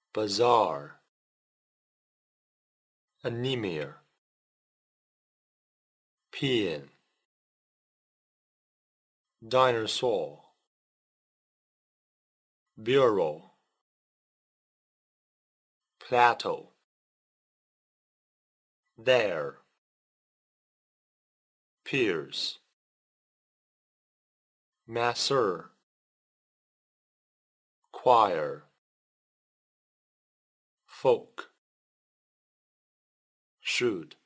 bazaar, anemia, peon, dinosaur, bureau, plateau, there, peers, masseur, choir, folk, should.